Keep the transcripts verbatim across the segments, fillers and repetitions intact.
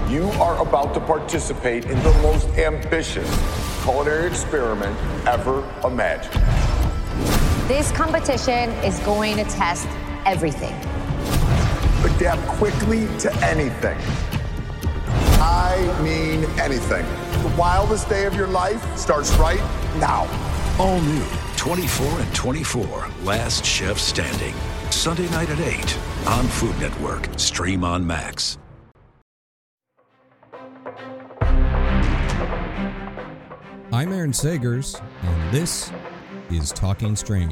You are about to participate in the most ambitious culinary experiment ever imagined. This competition is going to test everything. Adapt quickly to anything. I mean anything. The wildest day of your life starts right now. All new twenty-four and twenty-four, Last Chef Standing. Sunday night at eight on Food Network. Stream on Max. I'm Aaron Sagers, and this is Talking Strange.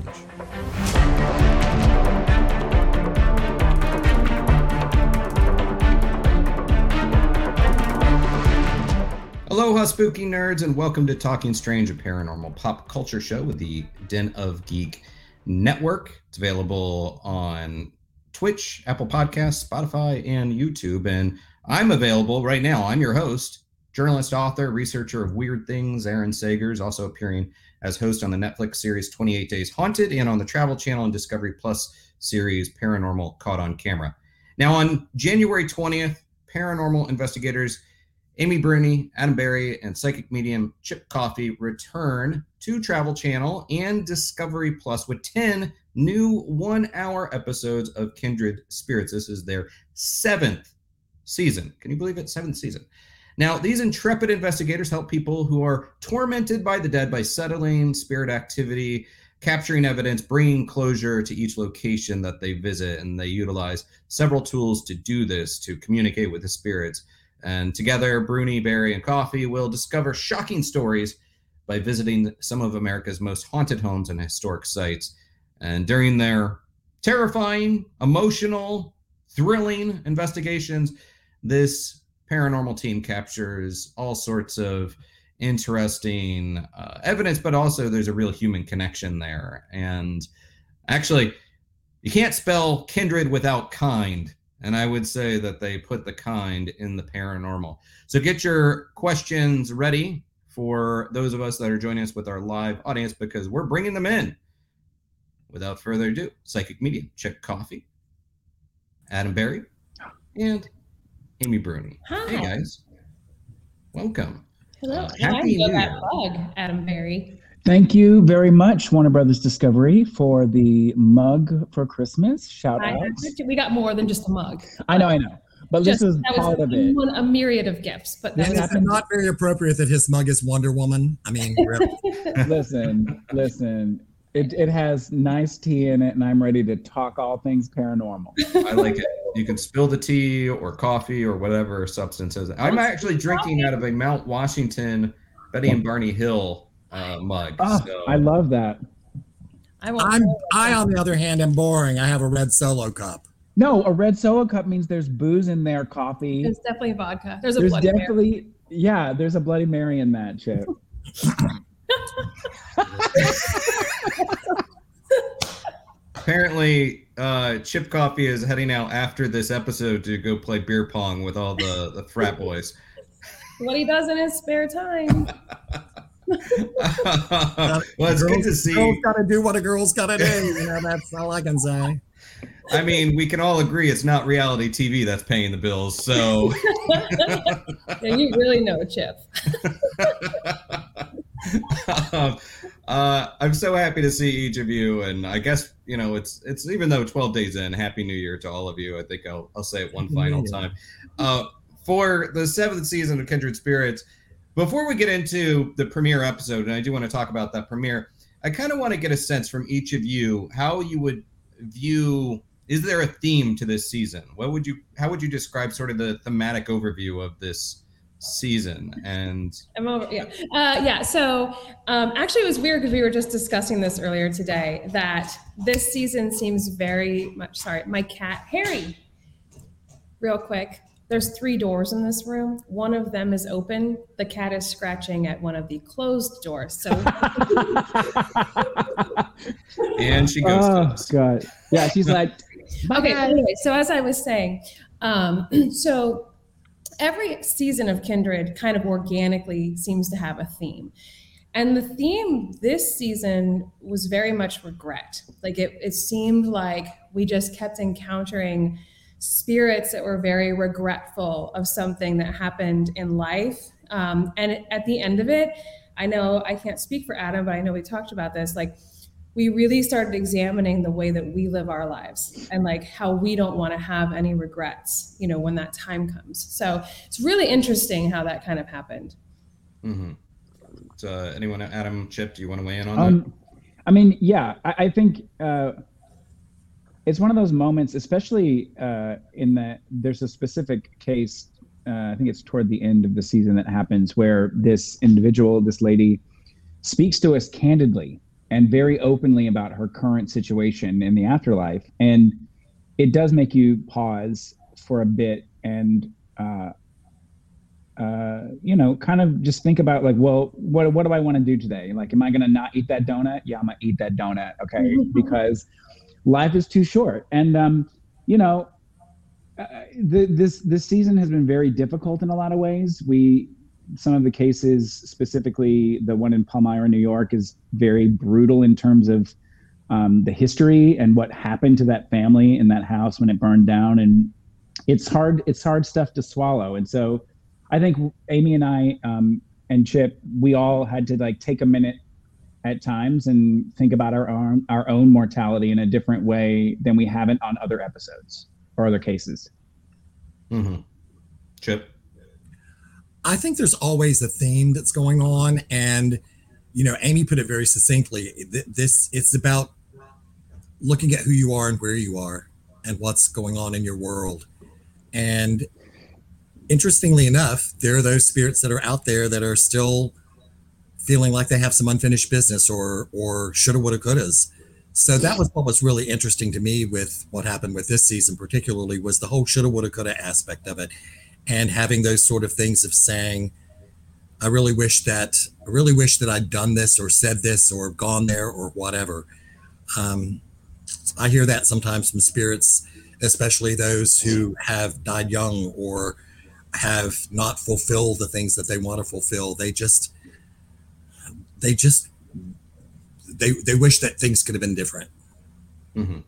Aloha, spooky nerds, and welcome to Talking Strange, a paranormal pop culture show with the Den of Geek Network. It's available on Twitch, Apple Podcasts, Spotify, and YouTube. And I'm available right now. I'm your host, journalist, author, researcher of weird things, Aaron Sagers, also appearing as host on the Netflix series twenty-eight Days Haunted and on the Travel Channel and Discovery Plus series Paranormal Caught on Camera. Now, on January twentieth, paranormal investigators Amy Bruni, Adam Berry, and psychic medium Chip Coffey return to Travel Channel and Discovery Plus with ten new one-hour episodes of Kindred Spirits. This is their seventh season. Can you believe it? Seventh season. Now, these intrepid investigators help people who are tormented by the dead by settling spirit activity, capturing evidence, bringing closure to each location that they visit, and they utilize several tools to do this, to communicate with the spirits. And together, Bruni, Berry, and Coffey will discover shocking stories by visiting some of America's most haunted homes and historic sites. And during their terrifying, emotional, thrilling investigations, this paranormal team captures all sorts of interesting uh, evidence, but also there's a real human connection there. And actually, you can't spell kindred without kind. And I would say that they put the kind in the paranormal. So get your questions ready for those of us that are joining us with our live audience, because we're bringing them in. Without further ado, psychic medium Chip Coffey, Adam Berry, and Amy Bruni. Hi. Hey guys, welcome. Hello. Uh, I happy know New that Year. plug, Adam Berry. Thank you very much, Warner Brothers Discovery, for the mug for Christmas. Shout I out. We got more than just a mug. I know, I know. But Just, this is that part was of it. one, a myriad of gifts. But This that And was, it's not very appropriate that his mug is Wonder Woman. I mean, really. Listen, listen. It it has nice tea in it, and I'm ready to talk all things paranormal. I like it. You can spill the tea or coffee or whatever substance is. I'm actually drinking out of a Mount Washington Betty and Barney Hill uh, mug. Oh, so. I love that. I won't I'm, say I, that. on the other hand, am boring. I have a red Solo cup. No, a red solo cup means there's booze in there, coffee. There's definitely vodka. There's a There's Bloody Mary. definitely, yeah, there's a Bloody Mary in that, Chip. Apparently, uh, Chip Coffey is heading out after this episode to go play beer pong with all the, the frat boys. What he does in his spare time. Well, it's good to see. Girls gotta do what a girl's gotta do. You know, that's all I can say. I mean, we can all agree it's not reality T V that's paying the bills. So, Yeah, you really know, Chip. um, uh, I'm so happy to see each of you, and I guess you know it's it's even though twelve days in, Happy New Year to all of you. I think I'll I'll say it one final time. Uh, for the seventh season of Kindred Spirits, before we get into the premiere episode, and I do want to talk about that premiere, I kind of want to get a sense from each of you how you would view. Is there a theme to this season? What would you? How would you describe sort of the thematic overview of this season? And I'm over. Yeah. Uh, yeah. So um, actually, it was weird because we were just discussing this earlier today, that this season seems very much, sorry, my cat, Harry, real quick. There's three doors in this room. One of them is open. The cat is scratching at one of the closed doors. So, and she goes. Oh, to us. God. Yeah, she's like, okay. bye. Anyway, so as I was saying, um, so every season of Kindred kind of organically seems to have a theme. And the theme this season was very much regret. Like it, it seemed like we just kept encountering spirits that were very regretful of something that happened in life. Um, and at the end of it, I know I can't speak for Adam, but I know we talked about this, like we really started examining the way that we live our lives and like how we don't want to have any regrets, you know, when that time comes. So it's really interesting how that kind of happened. Mm-hmm. So uh, anyone, Adam, Chip, do you want to weigh in on um, that? I mean, yeah, I, I think uh, it's one of those moments, especially uh, in that there's a specific case, uh, I think it's toward the end of the season that happens where this individual, this lady, speaks to us candidly and very openly about her current situation in the afterlife. And it does make you pause for a bit and, uh, uh, you know, kind of just think about like, well, what, what do I want to do today? Like, am I going to not eat that donut? Yeah, I'm going to eat that donut. Okay. Because life is too short. And, um, you know, uh, the, this, this season has been very difficult in a lot of ways. We, some of the cases, specifically the one in Palmyra, New York, is very brutal in terms of um, the history and what happened to that family in that house when it burned down. And it's hard, it's hard stuff to swallow. And so I think Amy and I um, and Chip, we all had to like take a minute at times and think about our own, our own mortality in a different way than we haven't on other episodes or other cases. Mm-hmm. Chip? I think there's always a theme that's going on. And, you know, Amy put it very succinctly. This, it's about looking at who you are and where you are and what's going on in your world. And interestingly enough, there are those spirits that are out there that are still feeling like they have some unfinished business or, or shoulda, woulda, couldas. So that was what was really interesting to me with what happened with this season, particularly, was the whole shoulda, woulda, coulda aspect of it. And having those sort of things of saying, I really wish that, I really wish that I'd done this or said this or gone there or whatever. Um, I hear that sometimes from spirits, especially those who have died young or have not fulfilled the things that they want to fulfill. They just, they just, they they wish that things could have been different. Mm-hmm.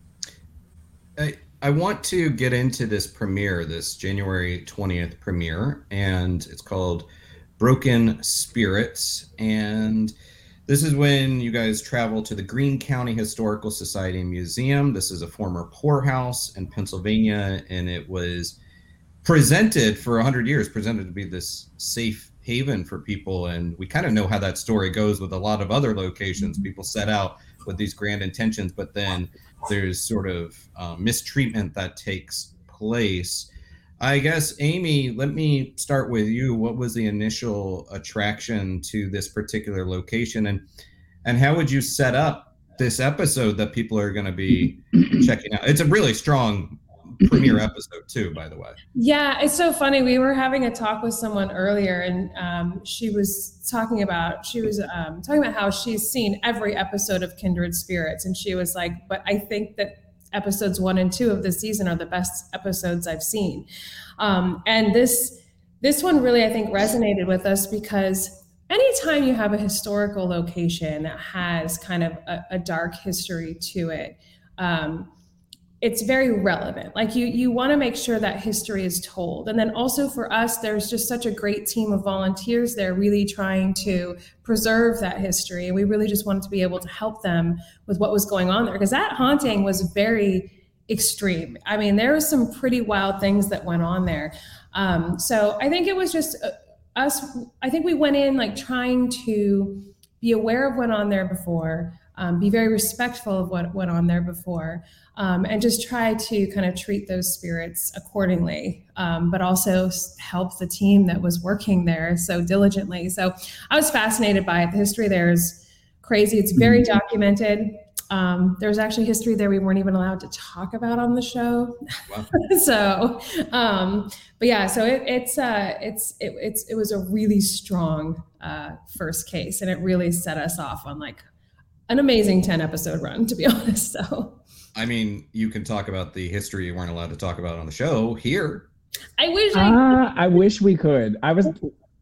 I, I want to get into this premiere, this January twentieth premiere, and it's called Broken Spirits. And this is when you guys travel to the Greene County Historical Society Museum. This is a former poorhouse in Pennsylvania, and it was presented for one hundred years, presented to be this safe haven for people. And we kind of know how that story goes with a lot of other locations. People set out with these grand intentions, but then there's sort of uh, mistreatment that takes place. I guess, Amy, let me start with you. What was the initial attraction to this particular location, and and how would you set up this episode that people are going to be checking out? It's a really strong premiere episode too, by the way. Yeah, it's so funny. We were having a talk with someone earlier, and um, she was talking about she was um, talking about how she's seen every episode of Kindred Spirits, and she was like, "But I think that episodes one and two of this season are the best episodes I've seen." Um, and this this one really, I think, resonated with us because anytime you have a historical location that has kind of a, a dark history to it, um, it's very relevant. Like you, you want to make sure that history is told. And then also for us, there's just such a great team of volunteers there really trying to preserve that history. And we really just wanted to be able to help them with what was going on there, because that haunting was very extreme. I mean, there were some pretty wild things that went on there. Um, so I think it was just uh, us, I think we went in like trying to be aware of what went on there before, um, be very respectful of what went on there before, um, and just try to kind of treat those spirits accordingly, um, but also help the team that was working there so diligently. So I was fascinated by it. The history there is crazy. It's very mm-hmm. documented. Um, there's actually history there we weren't even allowed to talk about on the show. Wow. so, um, but yeah, so it, it's, uh, it's, it, it's, it was a really strong, uh, first case, and it really set us off on like an amazing ten episode run, to be honest. So, I mean, you can talk about the history you weren't allowed to talk about on the show here. I wish I, uh, I wish we could. I was,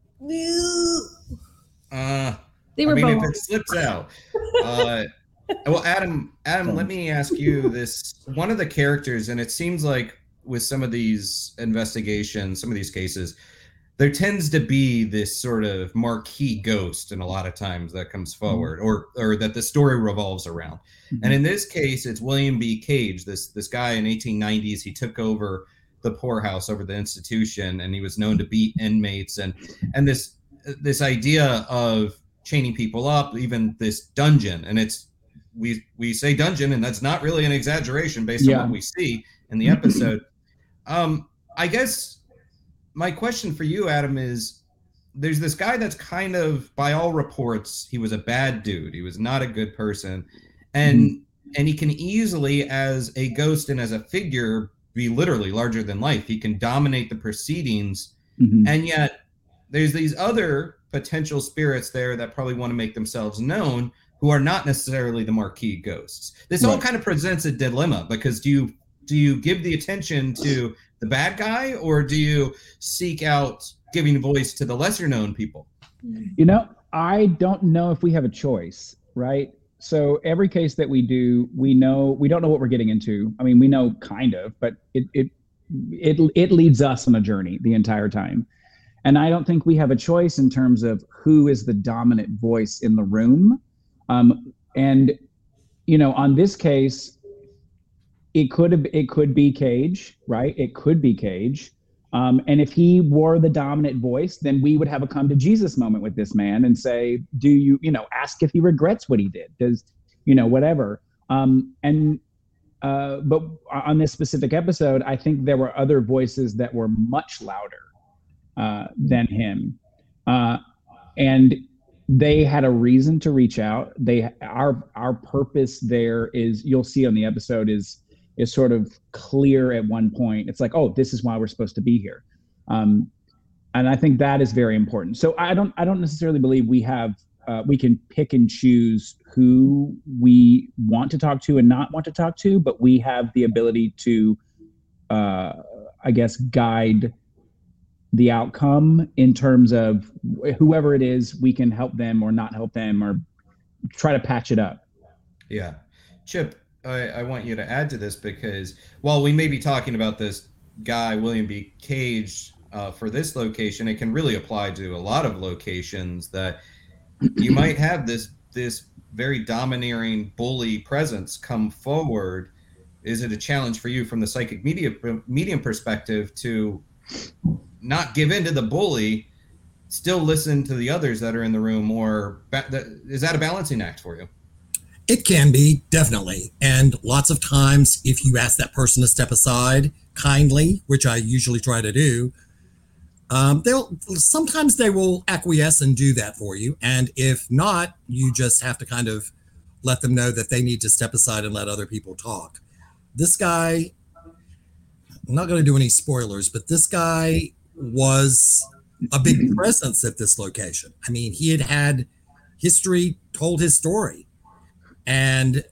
uh, they were I mean, both. if it slips out, uh, well, Adam, Adam, let me ask you this. One of the characters, and it seems like with some of these investigations, some of these cases, there tends to be this sort of marquee ghost, and a lot of times that comes forward, mm-hmm. or or that the story revolves around. Mm-hmm. And in this case, it's William B. Cage. This this guy in eighteen nineties, he took over the poorhouse, over the institution, and he was known to beat inmates. And and this this idea of chaining people up, even this dungeon, and it's we we say dungeon, and that's not really an exaggeration based yeah. on what we see in the episode. um, I guess. My question for you, Adam, is there's this guy that's kind of, by all reports, he was a bad dude. He was not a good person. And mm-hmm. and he can easily, as a ghost and as a figure, be literally larger than life. He can dominate the proceedings. Mm-hmm. And yet there's these other potential spirits there that probably want to make themselves known, who are not necessarily the marquee ghosts. This right. all kind of presents a dilemma, because do you do you give the attention to the bad guy, or do you seek out giving voice to the lesser known people? You know, I don't know if we have a choice, right? So every case that we do, we know, we don't know what we're getting into. I mean, we know kind of, but it it it it leads us on a journey the entire time. And I don't think we have a choice in terms of who is the dominant voice in the room. Um, and, you know, on this case, It could have, it could be Cage, right? It could be Cage. Um, and if he were the dominant voice, then we would have a come to Jesus moment with this man and say, do you, you know, ask if he regrets what he did. Does, you know, whatever. Um, and, uh, but on this specific episode, I think there were other voices that were much louder uh, than him. Uh, and they had a reason to reach out. They, our, our purpose there is, you'll see on the episode, is, is sort of clear at one point. It's like, oh, this is why we're supposed to be here. Um, and I think that is very important. So I don't, I don't necessarily believe we have, uh, we can pick and choose who we want to talk to and not want to talk to, but we have the ability to, uh, I guess, guide the outcome in terms of whoever it is, we can help them or not help them or try to patch it up. Yeah. Chip, I, I want you to add to this, because while we may be talking about this guy, William B. Cage, uh, for this location, it can really apply to a lot of locations that you might have this this very domineering bully presence come forward. Is it a challenge for you from the psychic media medium perspective to not give in to the bully, still listen to the others that are in the room, or is that a balancing act for you? It can be, definitely. And lots of times, if you ask that person to step aside kindly, which I usually try to do, um, they'll sometimes they will acquiesce and do that for you. And if not, you just have to kind of let them know that they need to step aside and let other people talk. This guy, I'm not going to do any spoilers, but this guy was a big presence at this location. I mean, he had had history, told his story. And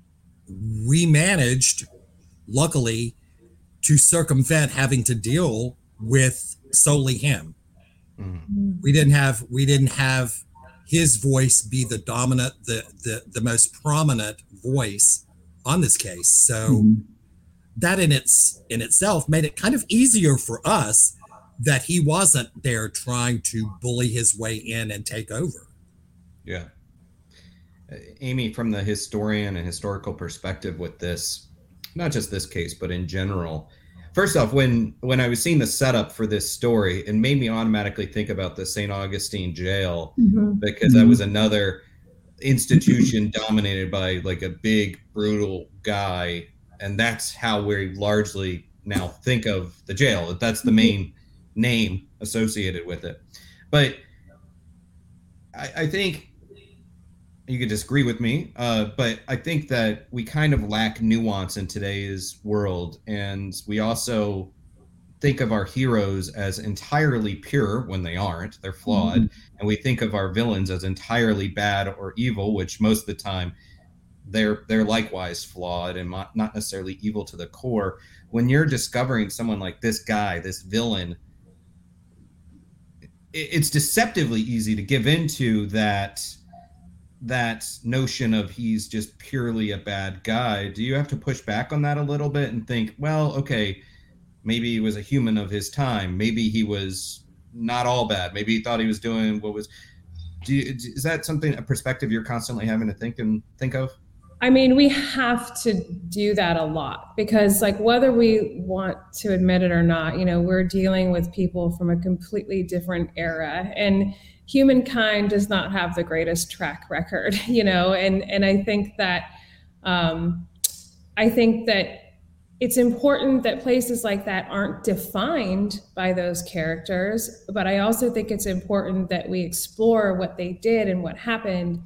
we managed, luckily, to circumvent having to deal with solely him. Mm-hmm. We didn't have we didn't have his voice be the dominant, the the, the most prominent voice on this case. So mm-hmm. that in its in itself made it kind of easier for us that he wasn't there trying to bully his way in and take over. Yeah. Amy, from the historian and historical perspective with this, not just this case, but in general, first off, when when I was seeing the setup for this story, it made me automatically think about the Saint Augustine jail, mm-hmm. because mm-hmm. that was another institution dominated by like a big, brutal guy. And that's how we largely now think of the jail. That's the main name associated with it. But I, I think you could disagree with me, uh, but I think that we kind of lack nuance in today's world. And we also think of our heroes as entirely pure when they aren't. They're flawed. Mm-hmm. And we think of our villains as entirely bad or evil, which most of the time they're they're likewise flawed and not necessarily evil to the core. When you're discovering someone like this guy, this villain, it's deceptively easy to give into that that notion of he's just purely a bad guy. Do you have to push back on that a little bit and think, well, okay, maybe he was a human of his time. Maybe he was not all bad. Maybe he thought he was doing what was. Do you, is that something, a perspective you're constantly having to think and think of? I mean, we have to do that a lot because, like, whether we want to admit it or not, you know, we're dealing with people from a completely different era, and humankind does not have the greatest track record, you know, and and I think that um, I think that it's important that places like that aren't defined by those characters, but I also think it's important that we explore what they did and what happened.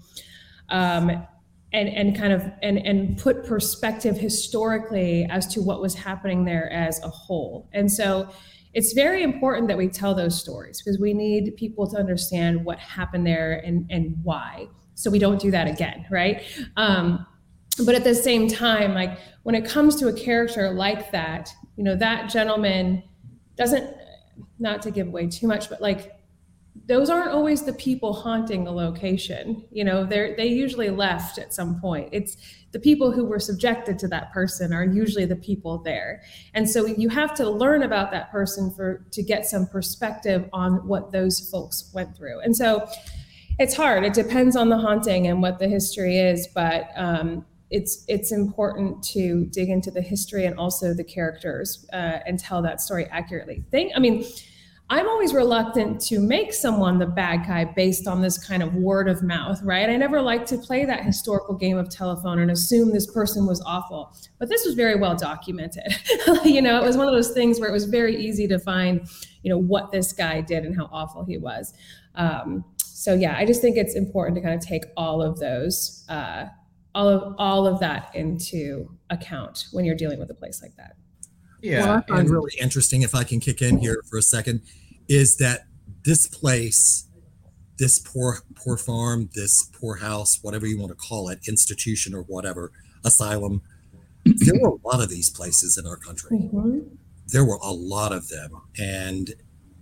Um, and and kind of and and put perspective historically as to what was happening there as a whole. And so it's very important that we tell those stories because we need people to understand what happened there and and why, so we don't do that again, right? Um, but at the same time, like when it comes to a character like that, you know, that gentleman doesn't, not to give away too much, but like those aren't always the people haunting the location. You know, they're, they usually left at some point. It's the people who were subjected to that person are usually the people there. And so you have to learn about that person for, to get some perspective on what those folks went through. And so it's hard. It depends on the haunting and what the history is, but um, it's, it's important to dig into the history and also the characters uh, and tell that story accurately. Thing, I mean, I'm always reluctant to make someone the bad guy based on this kind of word of mouth, right? I never like to play that historical game of telephone and assume this person was awful. But this was very well documented. You know, it was one of those things where it was very easy to find, you know, what this guy did and how awful he was. Um, so yeah, I just think it's important to kind of take all of those, uh, all of all of that into account when you're dealing with a place like that. Yeah, what I find really interesting, if I can kick in here for a second, is that this place, this poor poor farm, this poor house, whatever you want to call it, institution or whatever, asylum, there were a lot of these places in our country. Mm-hmm. There were a lot of them, and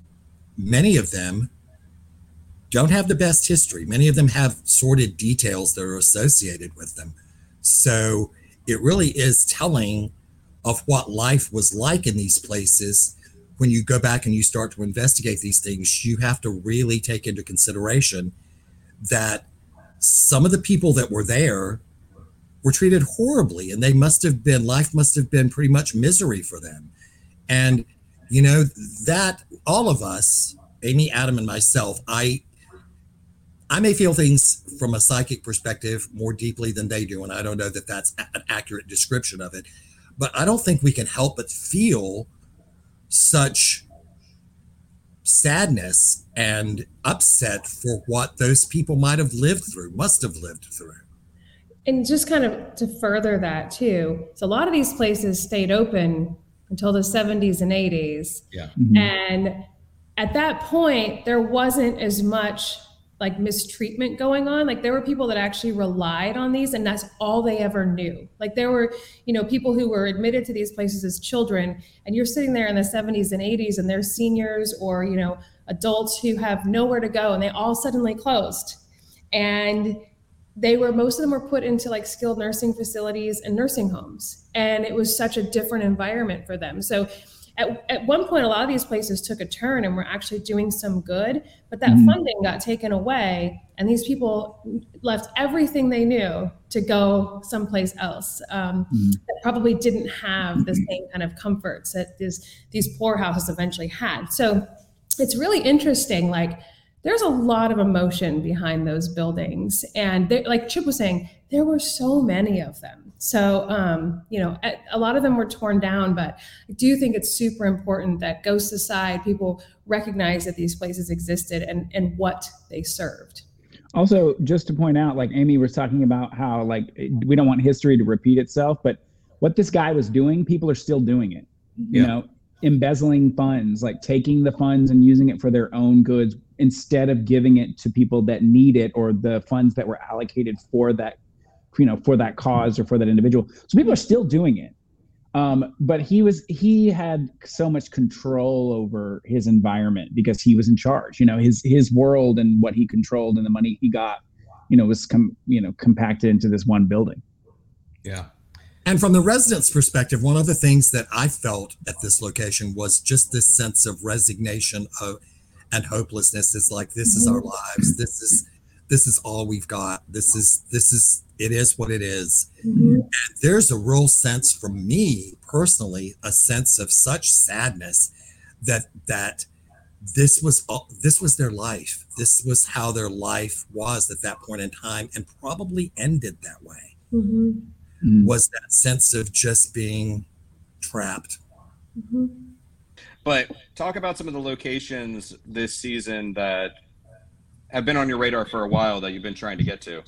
many of them don't have the best history. Many of them have sordid details that are associated with them. So it really is telling of what life was like in these places. When you go back and you start to investigate these things, you have to really take into consideration that some of the people that were there were treated horribly, and they must have been, life must have been pretty much misery for them. And, you know, that all of us, Amy, Adam, and myself, I, I may feel things from a psychic perspective more deeply than they do, and I don't know that that's an accurate description of it. But I don't think we can help but feel such sadness and upset for what those people might have lived through, must have lived through. And just kind of to further that too, so a lot of these places stayed open until the seventies and eighties. Yeah. Mm-hmm. And at that point, there wasn't as much like mistreatment going on. Like there were people that actually relied on these, and that's all they ever knew. Like there were, you know, people who were admitted to these places as children, and you're sitting there in the seventies and eighties and they're seniors or, you know, adults who have nowhere to go, and they all suddenly closed. And they were, most of them were put into like skilled nursing facilities and nursing homes. And it was such a different environment for them. So At, at one point, a lot of these places took a turn and were actually doing some good, but that mm-hmm. funding got taken away, and these people left everything they knew to go someplace else um, mm-hmm. that probably didn't have the same kind of comforts that these, these poorhouses eventually had. So it's really interesting. Like, there's a lot of emotion behind those buildings. And they, like Chip was saying, there were so many of them. So, um, you know, a, a lot of them were torn down, but I do think it's super important that ghosts aside, people recognize that these places existed and, and what they served. Also, just to point out, like Amy was talking about how, like, we don't want history to repeat itself, but what this guy was doing, people are still doing it, you yeah. know, embezzling funds, like taking the funds and using it for their own goods instead of giving it to people that need it, or the funds that were allocated for that, you know, for that cause or for that individual. So people are still doing it. Um, but he was, he had so much control over his environment because he was in charge, you know, his, his world and what he controlled and the money he got, you know, was, com, you know, compacted into this one building. Yeah. And from the residents' perspective, one of the things that I felt at this location was just this sense of resignation of and hopelessness. It's like, this is our lives. This is this is all we've got. This is this is it is what it is. Mm-hmm. And there's a real sense from me personally, a sense of such sadness that that this was all, this was their life. This was how their life was at that point in time, and probably ended that way. Mm-hmm. Mm-hmm. Was that sense of just being trapped. Mm-hmm. But talk about some of the locations this season that have been on your radar for a while that you've been trying to get to.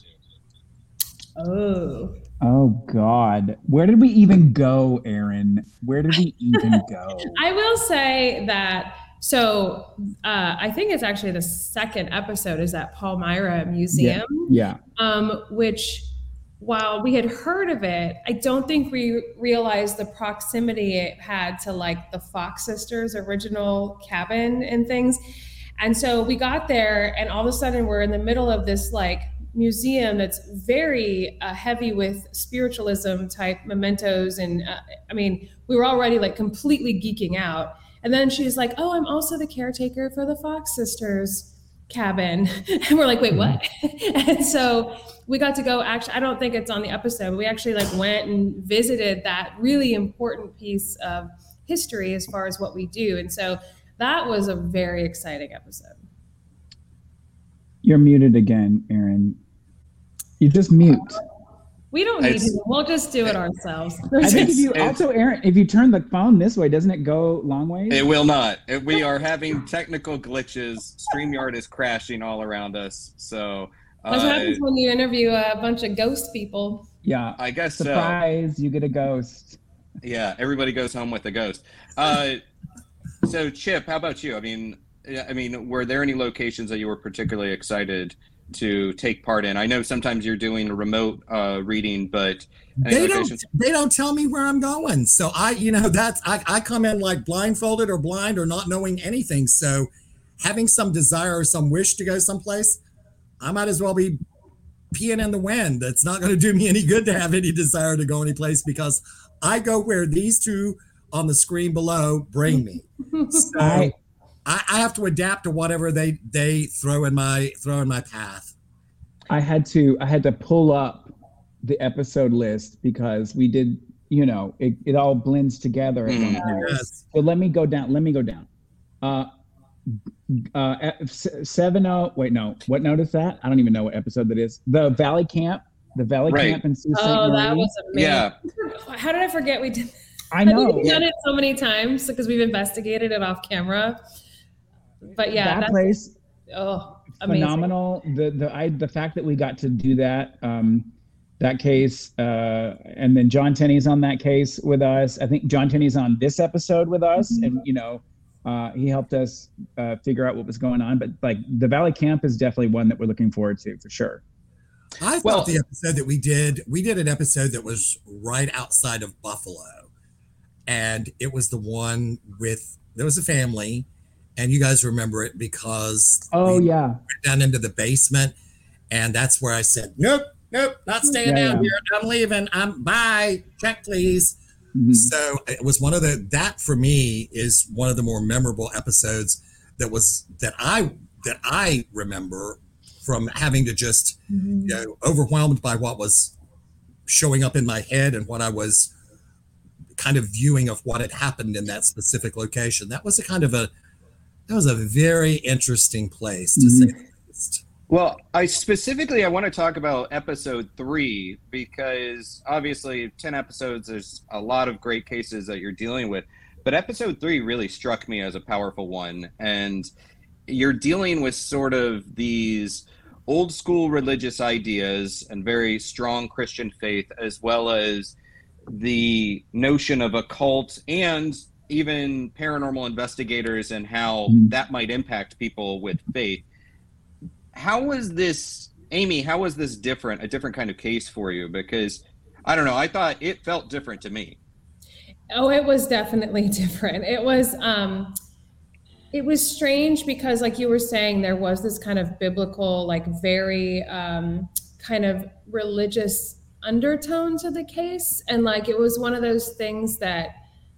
Oh. Oh God. Where did we even go, Aaron? Where did we even go? I will say that, so uh, I think it's actually the second episode is at Palmyra Museum. Yeah. yeah. Um, which, while we had heard of it, I don't think we realized the proximity it had to like the Fox sisters' original cabin and things. And so we got there, and all of a sudden we're in the middle of this like museum that's very uh, heavy with spiritualism type mementos. And uh, I mean, we were already like completely geeking out. And then she's like, oh, I'm also the caretaker for the Fox sisters' cabin. And we're like, wait, what? And so we got to go, actually, I don't think it's on the episode, but we actually like went and visited that really important piece of history as far as what we do. And so that was a very exciting episode. You're muted again, Aaron. You just mute. We don't need to. We'll just do it ourselves. I think if you also, Aaron, if you turn the phone this way, doesn't it go long ways? It will not. We are having technical glitches. StreamYard is crashing all around us. So uh, that's what happens when you interview a bunch of ghost people. Yeah. I guess Surprise, so. You get a ghost. Yeah, everybody goes home with a ghost. Uh, so Chip, how about you? I mean, I mean, were there any locations that you were particularly excited to take part in? I know sometimes you're doing a remote uh, reading, but they don't they don't tell me where I'm going. So I, you know, that's I, I come in like blindfolded or blind or not knowing anything. So having some desire or some wish to go someplace, I might as well be peeing in the wind. It's not going to do me any good to have any desire to go anyplace, because I go where these two on the screen below bring me. So I, I have to adapt to whatever they they throw in my throw in my path. I had to I had to pull up the episode list because we did, you know, it, it all blends together at one point. Yes. So let me go down. Let me go down. Uh, uh, seven oh. Wait, no. What note is that? I don't even know what episode that is. The Valley Camp. The Valley right. Camp in Sault Ste. Oh, Marie. that was amazing. Yeah. How did I forget we did? I know. We've done it so many times because we've investigated it off camera. But yeah, that that's, place. Oh, amazing. Phenomenal. The the I the fact that we got to do that. Um, that case, uh, and then John Tenney's on that case with us. I think John Tenney's on this episode with us, mm-hmm. and you know, uh, he helped us uh, figure out what was going on. But like the Valley Camp is definitely one that we're looking forward to for sure. I thought well, the episode that we did, we did an episode that was right outside of Buffalo, and it was the one with there was a family, and you guys remember it because oh we yeah, went down into the basement, and that's where I said nope. Nope, not staying yeah, down yeah. here. I'm leaving. I'm bye. Check, please. Mm-hmm. So it was one of the that for me is one of the more memorable episodes that was that I that I remember from having to just mm-hmm. you know overwhelmed by what was showing up in my head and what I was kind of viewing of what had happened in that specific location. That was a kind of a that was a very interesting place to mm-hmm. say the least. Well, I specifically, I want to talk about episode three, because obviously ten episodes, there's a lot of great cases that you're dealing with, but episode three really struck me as a powerful one. And you're dealing with sort of these old school religious ideas and very strong Christian faith, as well as the notion of a cult and even paranormal investigators and how mm. that might impact people with faith. How was this, Amy, how was this different, a different kind of case for you? Because, I don't know, I thought it felt different to me. Oh, it was definitely different. It was, um, it was strange because, like you were saying, there was this kind of biblical, like very um, kind of religious undertone to the case. And like, it was one of those things that,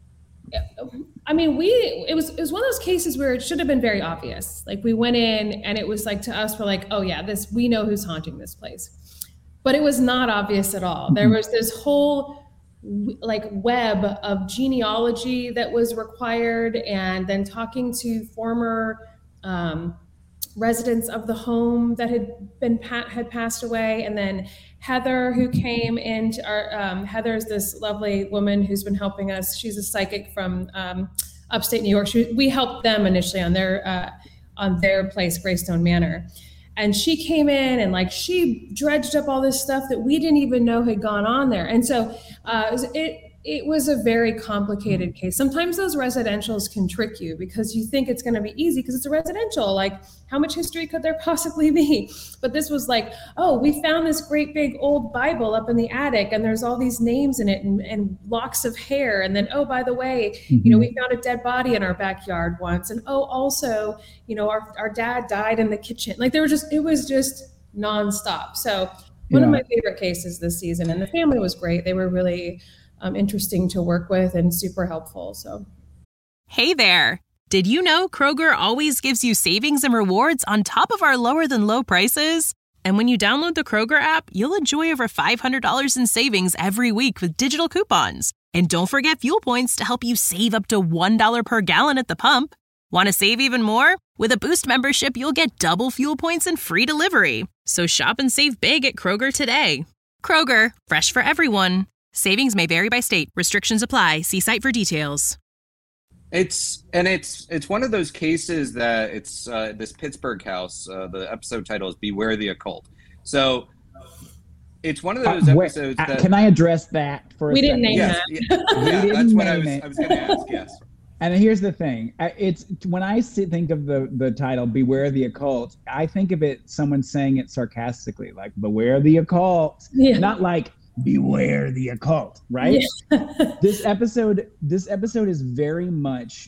I mean, we, it was, it was one of those cases where it should have been very obvious. Like we went in and it was like, to us, we're like, oh yeah, this, we know who's haunting this place. But it was not obvious at all. There was this whole like web of genealogy that was required, and then talking to former um, residents of the home that had been had passed away, and then Heather, who came into our um, Heather's this lovely woman who's been helping us. She's a psychic from um, upstate New York. She, we helped them initially on their uh, on their place, Greystone Manor. And she came in and like she dredged up all this stuff that we didn't even know had gone on there. And so uh, it, was, it it was a very complicated case. Sometimes those residentials can trick you because you think it's going to be easy because it's a residential. Like, how much history could there possibly be? But this was like, oh, we found this great big old Bible up in the attic, and there's all these names in it and, and locks of hair. And then, oh, by the way, mm-hmm. you know, we found a dead body in our backyard once. And oh, also, you know, our, our dad died in the kitchen. Like, there were just, it was just nonstop. So one yeah. of my favorite cases this season, and the family was great. They were really Um, interesting to work with and super helpful. So, hey there. Did you know Kroger always gives you savings and rewards on top of our lower than low prices? And when you download the Kroger app, you'll enjoy over five hundred dollars in savings every week with digital coupons. And don't forget fuel points to help you save up to one dollar per gallon at the pump. Want to save even more? With a Boost membership, you'll get double fuel points and free delivery. So shop and save big at Kroger today. Kroger, fresh for everyone. Savings may vary by state. Restrictions apply. See site for details. It's and it's it's one of those cases that it's uh, this Pittsburgh house. Uh, the episode title is "Beware the Occult." So it's one of those uh, wait, episodes uh, that can I address that for a we second? didn't name yes, that. Yeah, we yeah didn't that's what I name was. it. I was going to ask. Yes. And here's the thing: it's when I see, think of the the title "Beware the Occult," I think of it someone saying it sarcastically, like "Beware the occult," yeah. not like beware the occult, right? Yeah. this episode this episode is very much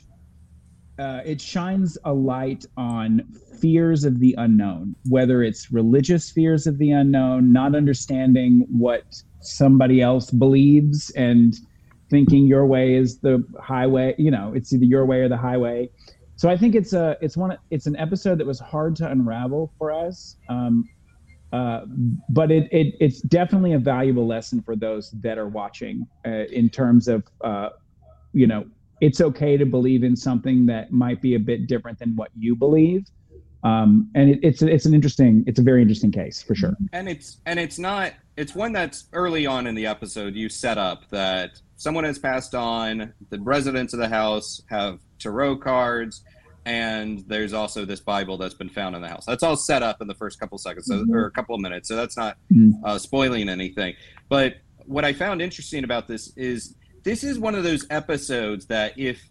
uh it shines a light on fears of the unknown, whether it's religious fears of the unknown, not understanding what somebody else believes and thinking your way is the highway, you know, it's either your way or the highway. So I think it's a it's one it's an episode that was hard to unravel for us. um Uh, but it, it it's definitely a valuable lesson for those that are watching uh, in terms of, uh, you know, it's okay to believe in something that might be a bit different than what you believe. Um, and it, it's it's an interesting, it's a very interesting case for sure. And it's and it's not, it's one that's early on in the episode you set up that someone has passed on, the residents of the house have tarot cards, and there's also this Bible that's been found in the house. That's all set up in the first couple seconds, so, or a couple of minutes. So that's not uh, spoiling anything. But what I found interesting about this is this is one of those episodes that if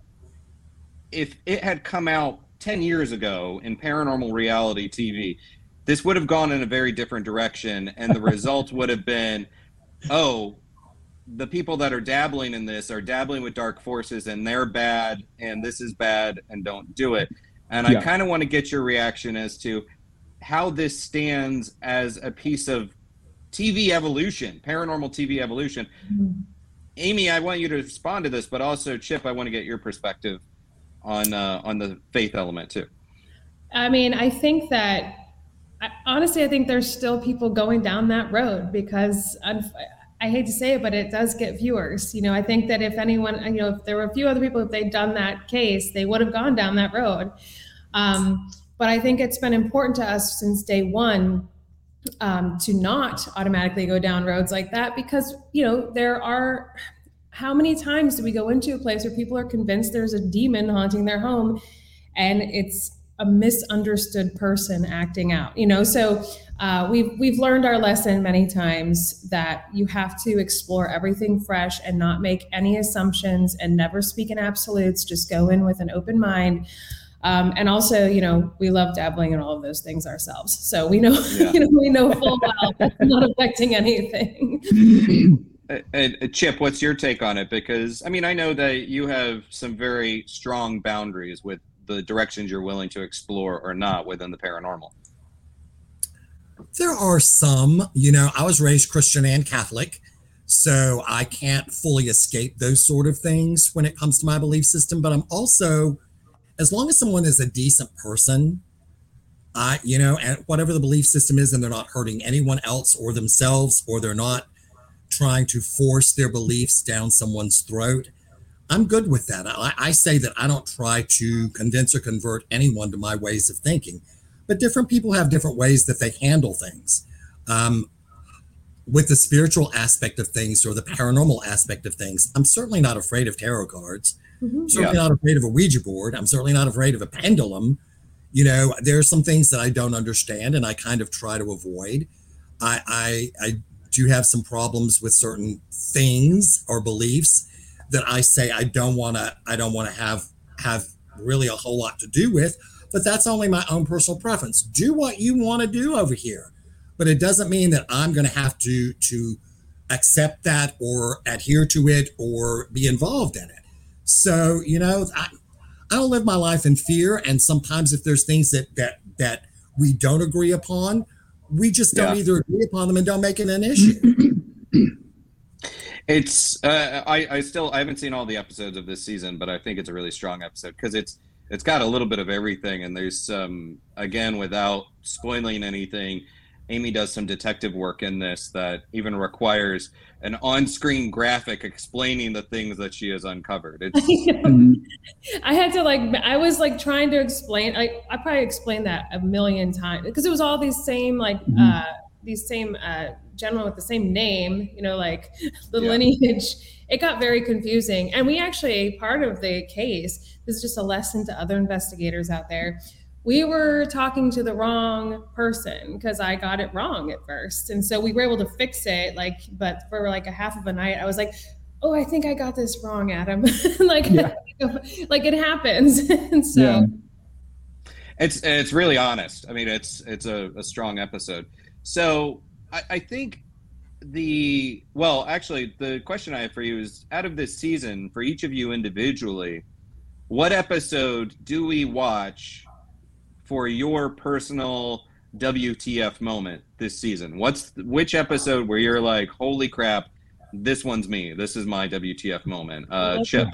if it had come out ten years ago in paranormal reality T V, this would have gone in a very different direction, and the result would have been, oh, the people that are dabbling in this are dabbling with dark forces and they're bad and this is bad and don't do it. And yeah. I kind of want to get your reaction as to how this stands as a piece of T V evolution, paranormal T V evolution. Mm-hmm. Amy, I want you to respond to this, but also Chip, I want to get your perspective on uh, on the faith element too. I mean, I think that honestly, I think there's still people going down that road because I'm, I hate to say it, but it does get viewers. You know, I think that if anyone, you know, if there were a few other people, if they'd done that case, they would have gone down that road. Um, but I think it's been important to us since day one um, to not automatically go down roads like that because, you know, there are, how many times do we go into a place where people are convinced there's a demon haunting their home and it's a misunderstood person acting out, you know? So uh, we've we've learned our lesson many times that you have to explore everything fresh and not make any assumptions and never speak in absolutes. Just go in with an open mind. Um, and also, you know, we love dabbling in all of those things ourselves. So we know, yeah. you know, we know full well it's not affecting anything. And, and Chip, what's your take on it? Because, I mean, I know that you have some very strong boundaries with the directions you're willing to explore or not within the paranormal. There are some, you know, I was raised Christian and Catholic, so I can't fully escape those sort of things when it comes to my belief system. But I'm also, as long as someone is a decent person, I, you know, and whatever the belief system is, and they're not hurting anyone else or themselves, or they're not trying to force their beliefs down someone's throat, I'm good with that. I, I say that I don't try to convince or convert anyone to my ways of thinking, but different people have different ways that they handle things. Um, with the spiritual aspect of things or the paranormal aspect of things, I'm certainly not afraid of tarot cards. Mm-hmm. Certainly yeah. not afraid of a Ouija board. I'm certainly not afraid of a pendulum. You know, there are some things that I don't understand and I kind of try to avoid. I, I, I do have some problems with certain things or beliefs that I say I don't want to, I don't want to have, have really a whole lot to do with, but that's only my own personal preference. Do what you want to do over here, but it doesn't mean that I'm going to have to, to accept that or adhere to it or be involved in it. So, you know, I, I don't live my life in fear. And sometimes if there's things that, that, that we don't agree upon, we just don't yeah. either agree upon them and don't make it an issue. It's, uh, I, I still, I haven't seen all the episodes of this season, but I think it's a really strong episode because it's, it's got a little bit of everything. And there's some, again, without spoiling anything, Amy does some detective work in this that even requires an on-screen graphic explaining the things that she has uncovered. It's I had to like, I was like trying to explain, I, I probably explained that a million times because it was all these same, like, mm-hmm. uh, these same uh, gentlemen with the same name, you know, like the yeah. lineage. It got very confusing. And we actually, part of the case, this is just a lesson to other investigators out there. We were talking to the wrong person because I got it wrong at first. And so we were able to fix it, like, but for like a half of a night, I was like, oh, I think I got this wrong, Adam. like, yeah. like it happens. and so yeah. it's, it's really honest. I mean, it's, it's a, a strong episode. So I, I think the, well, actually the question I have for you is, out of this season, for each of you individually, what episode do we watch for your personal W T F moment this season? What's which episode where you're like, holy crap, this one's me. This is my W T F moment. Uh, Chip.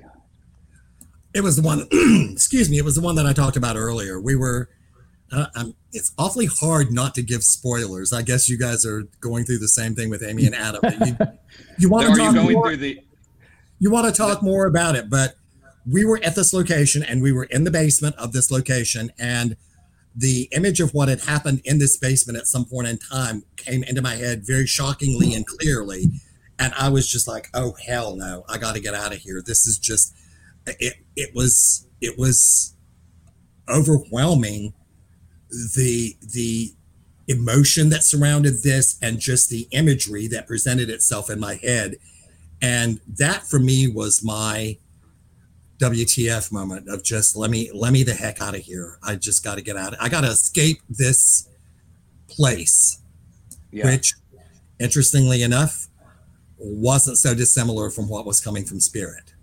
It was the one, excuse me, it was the one that I talked about earlier. We were, uh, um, it's awfully hard not to give spoilers. I guess you guys are going through the same thing with Amy and Adam. You, you want to talk more, through the, you want to talk more about it, but we were at this location and we were in the basement of this location, and the image of what had happened in this basement at some point in time came into my head very shockingly and clearly. And I was just like, oh, hell no, I got to get out of here. This is just, it, it was, it was overwhelming. The, the emotion that surrounded this and just the imagery that presented itself in my head. And that for me was my W T F moment of just let me let me the heck out of here. I just got to get out. I got to escape this place, yeah. which, interestingly enough, wasn't so dissimilar from what was coming from Spirit.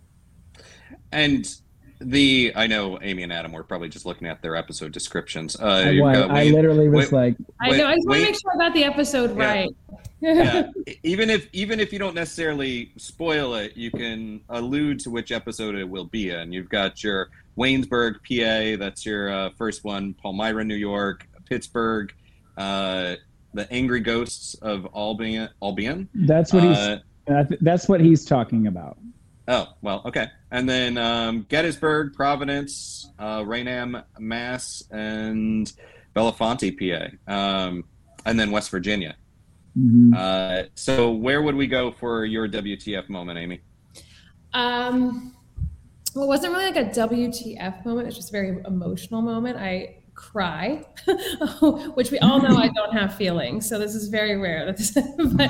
And the I know Amy and Adam were probably just looking at their episode descriptions. Uh, I, was, I literally was wait, like, I know. I just want to make sure I got the episode yeah. right. yeah. Even if even if you don't necessarily spoil it, you can allude to which episode it will be in. You've got your Waynesburg, P A. That's your uh, first one. Palmyra, New York. Pittsburgh. Uh, the Angry Ghosts of Albion. Albion. That's what he's. Uh, that's what he's talking about. Oh well, okay. And then um, Gettysburg, Providence, uh, Raynham, Mass, and Bellefonte, P A. Um, and then West Virginia. Mm-hmm. Uh, so where would we go for your W T F moment, Amy? Um, well, it wasn't really like a W T F moment. It's just a very emotional moment. I cry, which we all know I don't have feelings. So this is very rare. but,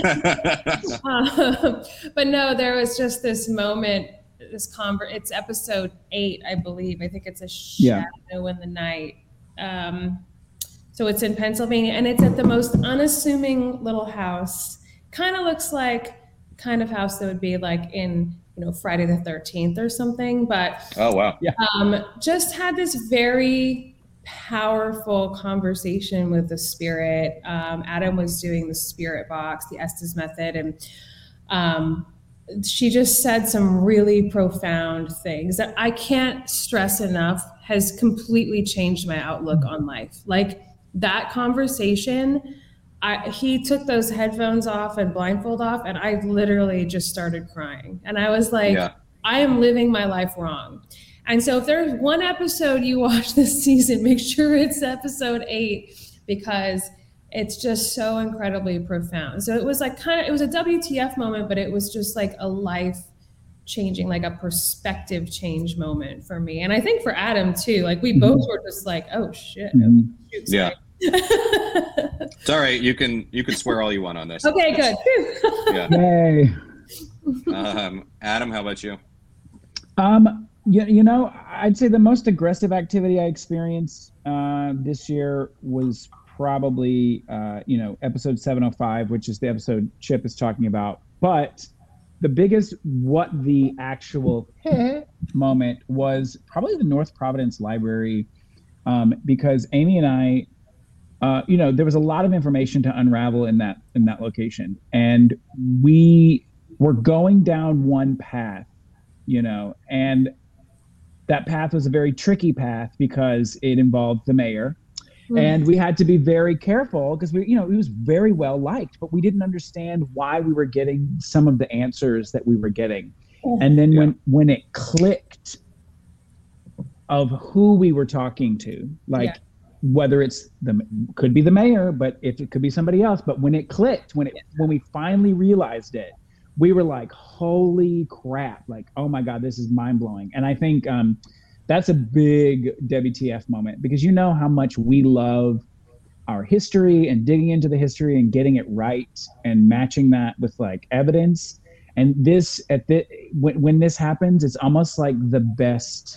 uh, but no, there was just this moment, this conver- it's episode eight, I believe. I think it's a shadow yeah. in the night. Um, So it's in Pennsylvania, and it's at the most unassuming little house. Kind of looks like kind of house that would be like in, you know, Friday the thirteenth or something. But oh wow, yeah, um, just had this very powerful conversation with the spirit. Um, Adam was doing the spirit box, the Estes method, and um, she just said some really profound things that I can't stress enough has completely changed my outlook on life. Like that conversation, I, he took those headphones off and blindfold off, and I literally just started crying. And I was like, yeah. I am living my life wrong. And so if there's one episode you watch this season, make sure it's episode eight, because it's just so incredibly profound. So it was like kind of, it was a W T F moment, but it was just like a life changing, like a perspective change moment for me. And I think for Adam too, like we both were just like, oh shit. Mm-hmm. Shoot, yeah. It's all right. You can, you can swear all you want on this. Okay, good. Yeah. Yay. Um, Adam, how about you? Um, you, you know, I'd say the most aggressive activity I experienced uh, this year was probably, uh, you know, episode seven oh five, which is the episode Chip is talking about. But the biggest, what the actual moment was probably the North Providence Library, um, because Amy and I, uh, you know, there was a lot of information to unravel in that in that location, and we were going down one path, you know, and that path was a very tricky path because it involved the mayor. Mm-hmm. And we had to be very careful because we, you know, he was very well liked, but we didn't understand why we were getting some of the answers that we were getting. Mm-hmm. And then yeah. when, when it clicked of who we were talking to, like yeah. whether it's the, could be the mayor, but if it could be somebody else, but when it clicked, when it, yeah. when we finally realized it, we were like, holy crap, like, oh my God, this is mind blowing. And I think um, that's a big W T F moment, because you know how much we love our history and digging into the history and getting it right and matching that with like evidence. And this, at the, when, when this happens, it's almost like the best,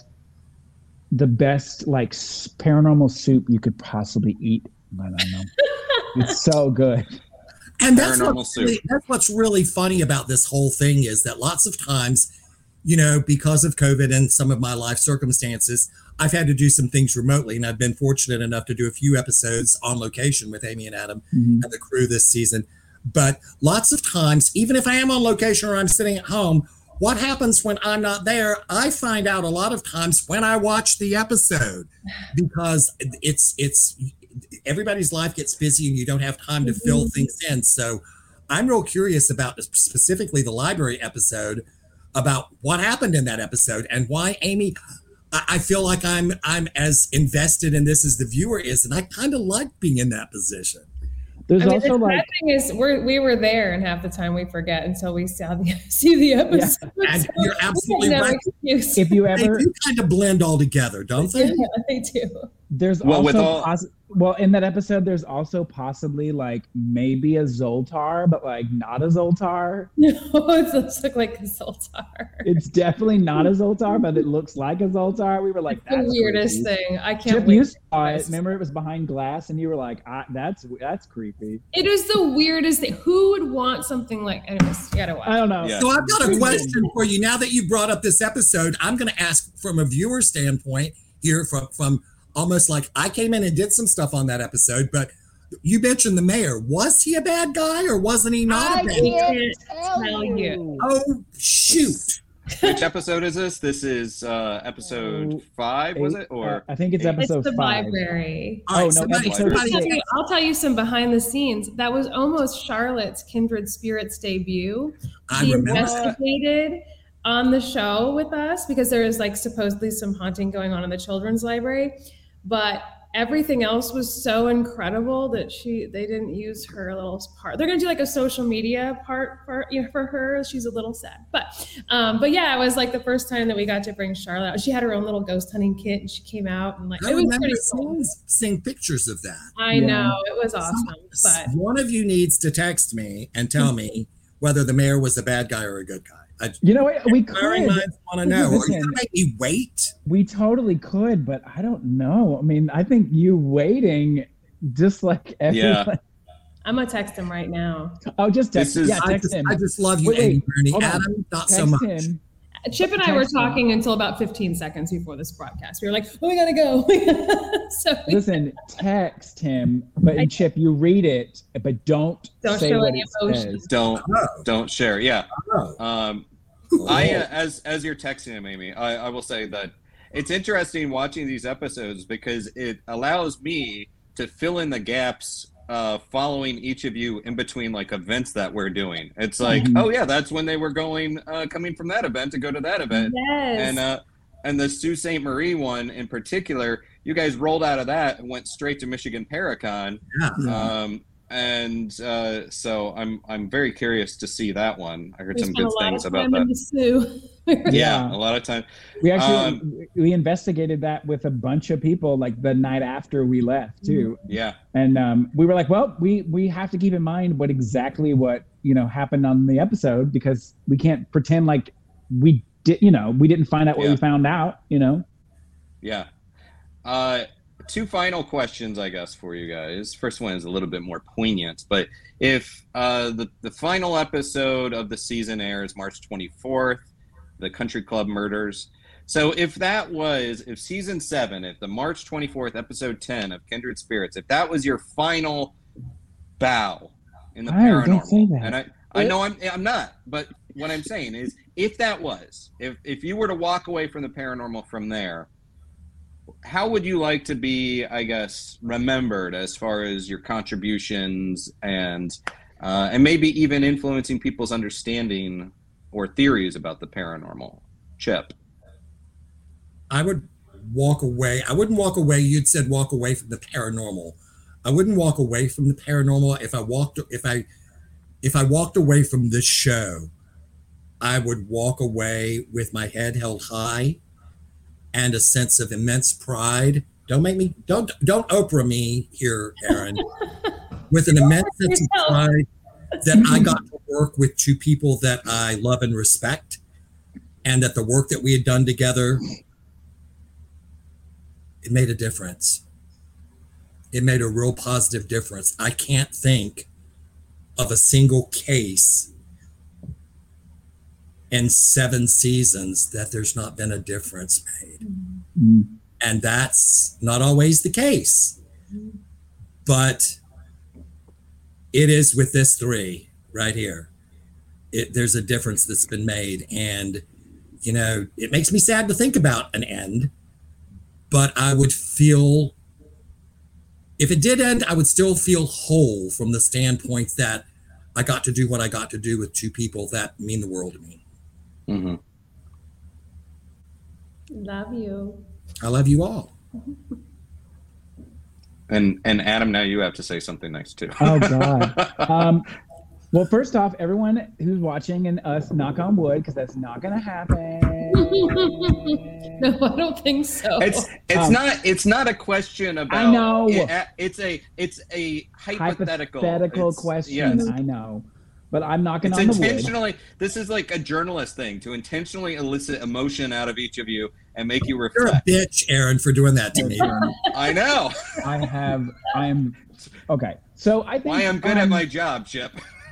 the best like paranormal soup you could possibly eat. I don't know. It's so good. And that's what's, really, that's what's really funny about this whole thing is that lots of times, you know, because of COVID and some of my life circumstances, I've had to do some things remotely. And I've been fortunate enough to do a few episodes on location with Amy and Adam mm-hmm. and the crew this season. But lots of times, even if I am on location or I'm sitting at home, what happens when I'm not there? I find out a lot of times when I watch the episode, because it's it's everybody's life gets busy and you don't have time to mm-hmm. fill things in. So I'm real curious about specifically the library episode, about what happened in that episode and why Amy, I feel like I'm I'm as invested in this as the viewer is, and I kind of like being in that position. There's I mean, also the like bad thing is we're we were there, and half the time we forget until we saw the see the episode. Yeah. And so you're absolutely no right. Excuse. If you ever, they do kind of blend all together, don't they? Yeah, they do. There's well, also with all... poss- well in that episode. There's also possibly like maybe a Zoltar, but like not a Zoltar. No, it does look like a Zoltar. It's definitely not a Zoltar, but it looks like a Zoltar. We were like, it's that's the weirdest creepy. thing. I can't. Chip, wait you saw it. Remember, it was behind glass, and you were like, ah, "That's that's creepy." It is the weirdest thing. Who would want something like? Anyways, you gotta watch. I don't know. Yeah. So I've got a question for you. Now that you brought up this episode, I'm going to ask from a viewer standpoint here, from from. Almost like I came in and did some stuff on that episode, but you mentioned the mayor. Was he a bad guy or wasn't he not I a bad can't guy? tell, tell you. you. Oh, shoot. Which episode is this? This is uh, episode five, was it? Or uh, I think it's episode it's the five. Library. Oh, no, somebody, episode I'll tell, you, I'll tell you some behind the scenes. That was almost Charlotte's Kindred Spirits debut. I She remember. investigated on the show with us because there is like supposedly some haunting going on in the children's library. But everything else was so incredible that she they didn't use her little part. They're gonna do like a social media part for you know, for her. She's a little sad, but um, but yeah, it was like the first time that we got to bring Charlotte out. She had her own little ghost hunting kit, and she came out and like I it was remember pretty cool. seeing, seeing pictures of that. I Yeah. know it was awesome, but One of you needs to text me and tell me whether the mayor was a bad guy or a good guy. I, You know what? We could. Inquiring minds want to know. Are you Listen. going to make me wait? We totally could, but I don't know. I mean, I think you waiting, just like everyone. Yeah. I'm gonna text him right now. Oh, just text. This is- yeah, I text just, him. I just love you, Wait, wait, Amy Bernie. hold on. Adam, not Text so much. him. Chip and I were talking until about fifteen seconds before this broadcast. We were like, oh, we gotta go. so Listen, text him, but and Chip, you read it, but don't, don't say show what any it emotion. says. Don't Oh. don't share. Yeah. Oh. Um, I uh, as as you're texting him, Amy, I, I will say that it's interesting watching these episodes because it allows me to fill in the gaps uh, following each of you in between like events that we're doing. It's like, Mhm. oh yeah, that's when they were going, uh, coming from that event to go to that event. Yes. And uh, and the Sault Ste. Marie one in particular, you guys rolled out of that and went straight to Michigan Paracon. Yeah. Um, and uh, so I'm I'm very curious to see that one. I heard we some spent good a lot things of about time in that. the Sioux. Yeah, Yeah. a lot of time. We actually Um, we investigated that with a bunch of people like the night after we left too. Yeah. And um, we were like, well, we we have to keep in mind what exactly what, you know, happened on the episode because we can't pretend like we did, you know, we didn't find out what Yeah. we found out, you know. Yeah. Uh, two final questions, I guess, for you guys. First one is a little bit more poignant, but if uh, the, the final episode of the season airs March twenty-fourth, the Country Club Murders. So if that was, if season seven, if the March twenty-fourth, episode ten of Kindred Spirits, if that was your final bow in the Oh, paranormal, don't say that. and I, I know I'm, I'm not, but what I'm saying is, if that was, if if you were to walk away from the paranormal from there, how would you like to be, I guess, remembered as far as your contributions and uh, and maybe even influencing people's understanding or theories about the paranormal? Chip. I would walk away. I wouldn't walk away. You'd said walk away from the paranormal. I wouldn't walk away from the paranormal. If I walked, if I, if I walked away from this show, I would walk away with my head held high and a sense of immense pride. Don't make me, don't, don't Oprah me here, Aaron. With an immense sense of pride that I got to work with two people that I love and respect, and that the work that we had done together, it made a difference. It made a real positive difference. I can't think of a single case in seven seasons that there's not been a difference made. Mm. And that's not always the case. But it is with this three right here. It, there's a difference that's been made. And, you know, it makes me sad to think about an end, but I would feel, if it did end, I would still feel whole from the standpoint that I got to do what I got to do with two people that mean the world to me. Mm-hmm. Love you. I love you all. And and Adam, now you have to say something nice too. Oh God. um, well, first off, everyone who's watching and us, knock on wood, because that's not gonna happen. No, I don't think so. It's it's Um, not it's not a question about. I know. It, it's a it's a hypothetical Hypothetical It's- question. Yes. I know, but I'm knocking It's on the wood. intentionally. This is like a journalist thing to intentionally elicit emotion out of each of you and make you You're a reflect. bitch, Aaron, for doing that to me. I know. I have. I am. Okay, so I think Why I'm good um, at my job, Chip.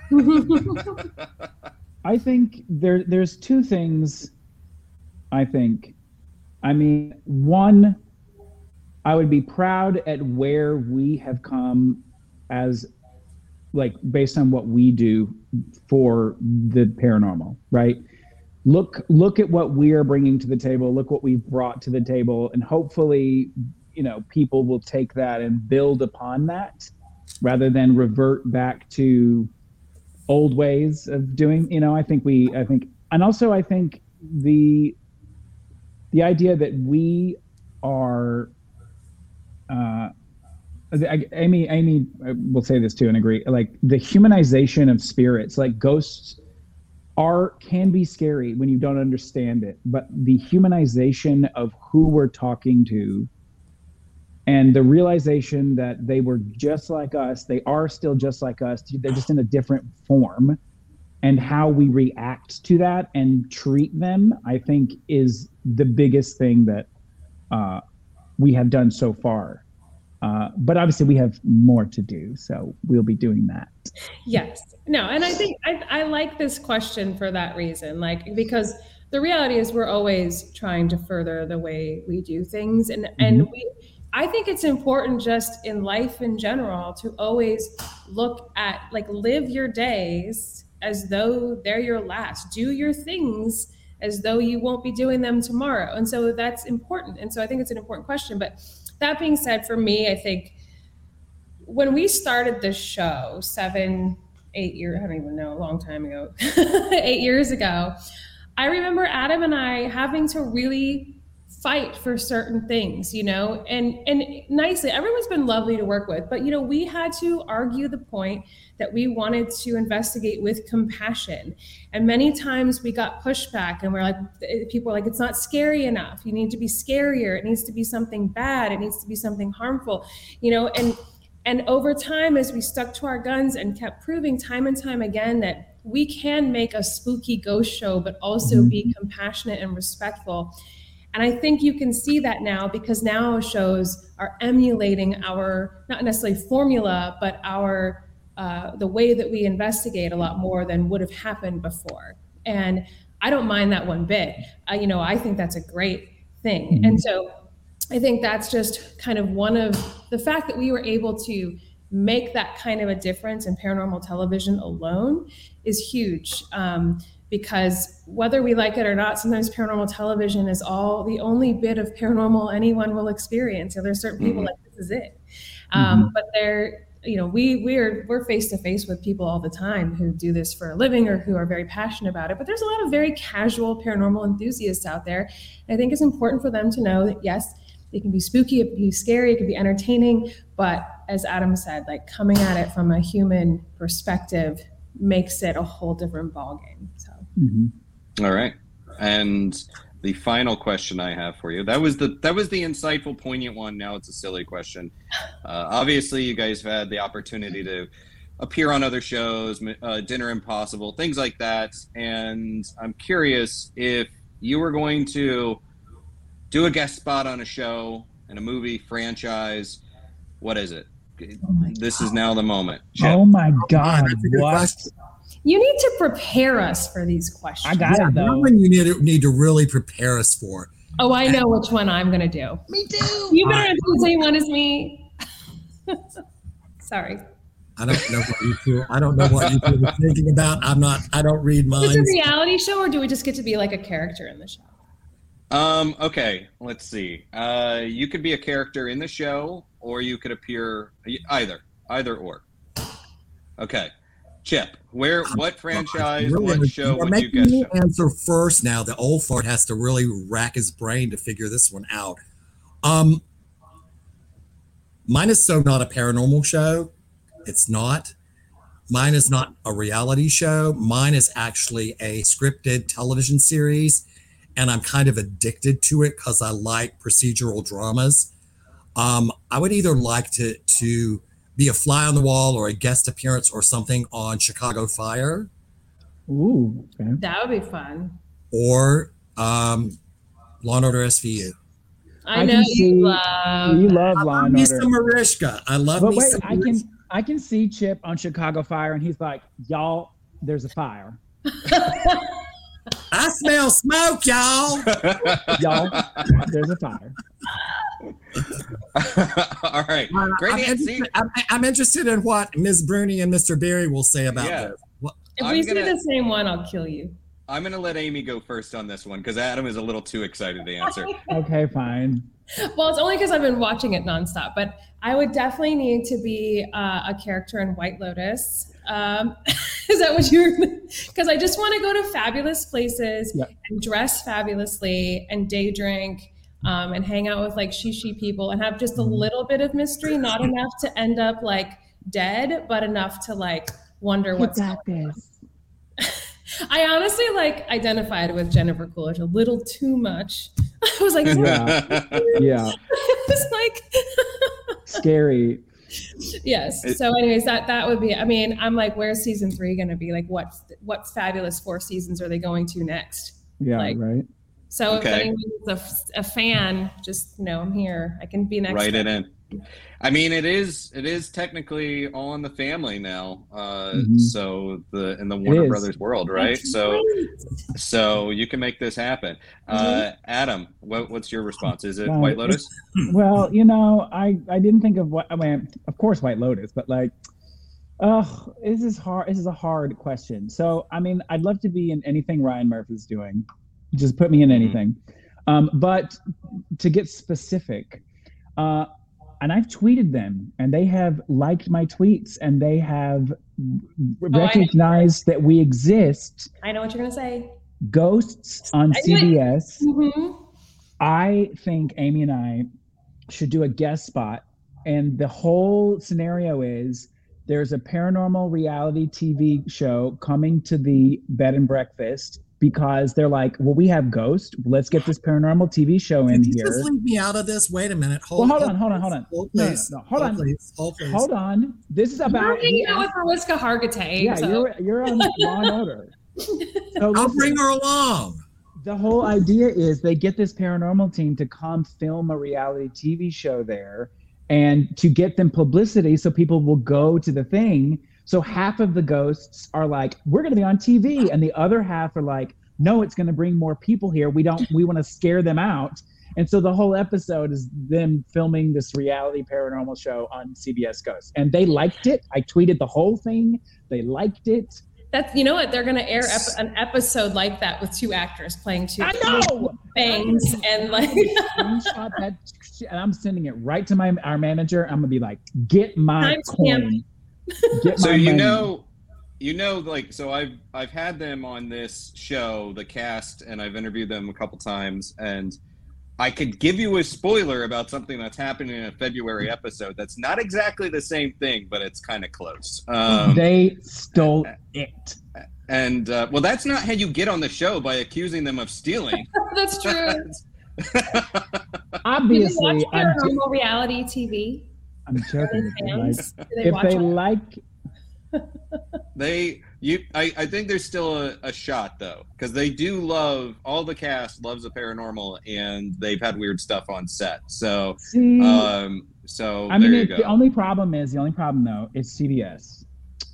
I think there there's two things. I think, I mean, one, I would be proud at where we have come as, like, based on what we do for the paranormal, right? Look, look at what we are bringing to the table. Look what we've brought to the table, and hopefully, you know, people will take that and build upon that, rather than revert back to old ways of doing. You know, I think we, I think, and also I think the the idea that we are. Uh, I, Amy, Amy will say this too and agree. Like the humanization of spirits, like ghosts are can be scary when you don't understand it, but the humanization of who we're talking to and the realization that they were just like us, they are still just like us, they're just in a different form, and how we react to that and treat them, I think is the biggest thing that uh, we have done so far. Uh, but obviously we have more to do, so we'll be doing that. Yes. No, and I think I, I like this question for that reason, like, because the reality is we're always trying to further the way we do things. And, Mm-hmm. and we, I think it's important just in life in general to always look at, like, live your days as though they're your last. Do your things as though you won't be doing them tomorrow. And so that's important. And so I think it's an important question. But that being said, for me, I think when we started this show seven, eight years, I don't even know, a long time ago, eight years ago, I remember Adam and I having to really fight for certain things, you know, and, and nicely, everyone's been lovely to work with, but, you know, we had to argue the point that we wanted to investigate with compassion. And many times we got pushback and we're like, people are like, it's not scary enough. You need to be scarier. It needs to be something bad. It needs to be something harmful, you know, and, and over time, as we stuck to our guns and kept proving time and time again that we can make a spooky ghost show, but also mm-hmm. be compassionate and respectful. And I think you can see that now because now shows are emulating our, not necessarily formula, but our, uh, the way that we investigate a lot more than would have happened before. And I don't mind that one bit. Uh, you know, I think that's a great thing. Mm-hmm. And so I think that's just kind of one of the fact that we were able to make that kind of a difference in paranormal television alone is huge. Um, because whether we like it or not, sometimes paranormal television is all the only bit of paranormal anyone will experience. So there's certain people mm-hmm. like, this is it. Um, mm-hmm. But they're, you know, we we're we're face to face with people all the time who do this for a living or who are very passionate about it. But there's a lot of very casual paranormal enthusiasts out there. And I think it's important for them to know that yes, it can be spooky, it can be scary, it can be entertaining. But as Adam said, like coming at it from a human perspective makes it a whole different ballgame. So. Mm-hmm. All right. And the final question I have for you, that was the that was the insightful, poignant one. Now it's a silly question. Uh, obviously, you guys have had the opportunity to appear on other shows, uh, Dinner Impossible, things like that. And I'm curious if you were going to do a guest spot on a show, in a movie, franchise, what is it? Oh this God. Is now the moment. Chip. Oh my God. What? You need to prepare us for these questions. I got yeah, it though. That one you need to, need to really prepare us for. Oh, I know which one I'm going to do. Me too. You better do the same one as me. Sorry. I don't know what you two. I don't know what you two are thinking about. I'm not. I don't read minds. Is it a reality show, or do we just get to be like a character in the show? Um. Okay. Let's see. Uh, you could be a character in the show, or you could appear either, either or. Okay. Chip, where, what franchise, really, what show you're would you making guess? Me answer first now. The old fart has to really rack his brain to figure this one out. Um, mine is so not a paranormal show. It's not. Mine is not a reality show. Mine is actually a scripted television series, and I'm kind of addicted to it because I like procedural dramas. Um, I would either like to to be a fly on the wall or a guest appearance or something on Chicago Fire. Ooh, okay. That would be fun. Or um, Law and Order S V U. I, I know can you see, love. You love I Law love and me Order. some Mariska. I love But me wait, some I can I can see Chip on Chicago Fire, and he's like, "Y'all, there's a fire." I smell smoke, y'all. Y'all, there's a fire. All right. Uh, Great I'm, answer. interested, I'm, I'm interested in what Miz Bruni and Mister Berry will say about Yeah. this. What, If I'm we gonna- see the same one, I'll kill you. I'm going to let Amy go first on this one because Adam is a little too excited to answer. Okay, fine. Well, it's only because I've been watching it nonstop, but I would definitely need to be uh, a character in White Lotus. Um, is that what you're? Because I just want to go to fabulous places Yep. and dress fabulously and day drink um, and hang out with like shishi people and have just a little bit of mystery, not enough to end up like dead, but enough to like wonder what's going on. I honestly like identified with Jennifer Coolidge a little too much. I was like, Yeah, yeah, it was like scary. yes. It- So, anyways, that that would be. I mean, I'm like, where's season three going to be? Like, what what fabulous four seasons are they going to next? Yeah, Like- right. So, Okay. if anyone's a, a fan, just you know, I'm here. I can be an extra. Write it in. I mean, it is it is technically all in the family now. Uh, Mhm. So the in the Warner is. Brothers world, right? That's So right. so you can make this happen. Uh, Adam, what, what's your response? Is it No, White it's- Lotus? Well, you know, I I didn't think of what I mean. Of course, White Lotus, but like, oh, this is hard. This is a hard question. So, I mean, I'd love to be in anything Ryan Murphy's doing. Just put me in anything. Um, but to get specific, uh, and I've tweeted them, and they have liked my tweets, and they have I- recognized that we exist. I know what you're gonna say. Ghosts on I knew it. C B S. Mm-hmm. I think Amy and I should do a guest spot. And the whole scenario is there's a paranormal reality T V show coming to the bed and breakfast because they're like, well, we have ghosts. Let's get this paranormal T V show in Could you here. just leave me out of this? Wait a minute. Well, Hold, hold on, hold on, hold on. Hold, No, no, please. no, hold on. Please. Hold, please. Hold on. This is You're about. hanging out with Mariska Hargitay. Yeah, so. you're you're on Law and Order. So I'll listen. bring her along. The whole idea is they get this paranormal team to come film a reality T V show there and to get them publicity so people will go to the thing. So half of the ghosts are like, we're going to be on T V. And the other half are like, no, it's going to bring more people here. We don't, we want to scare them out. And so the whole episode is them filming this reality paranormal show on C B S Ghosts. And they liked it. I tweeted the whole thing. They liked it. That's, you know what? They're gonna air ep- an episode like that with two actors playing two I know. things and like. Screenshot that shit, and I'm sending it right to my our manager. I'm gonna be like, get my Timestamp. coin. Get So my you money. know, you know, like so I've I've had them on this show, the cast, and I've interviewed them a couple times, and I could give you a spoiler about something that's happening in a February episode. That's not exactly the same thing, but it's kind of close. Um, they stole it. and uh, well, that's not how you get on the show by accusing them of stealing. That's true. Do you Obviously, watch I'm, jo- paranormal reality T V? I'm joking. Are they Like, fans? Do they if watch they it? like, They, you, I, I think there's still a, a shot though, because they do love all the cast loves the paranormal, and they've had weird stuff on set. So, see, um, so I mean, there you it, go. the only problem is the only problem though is C B S.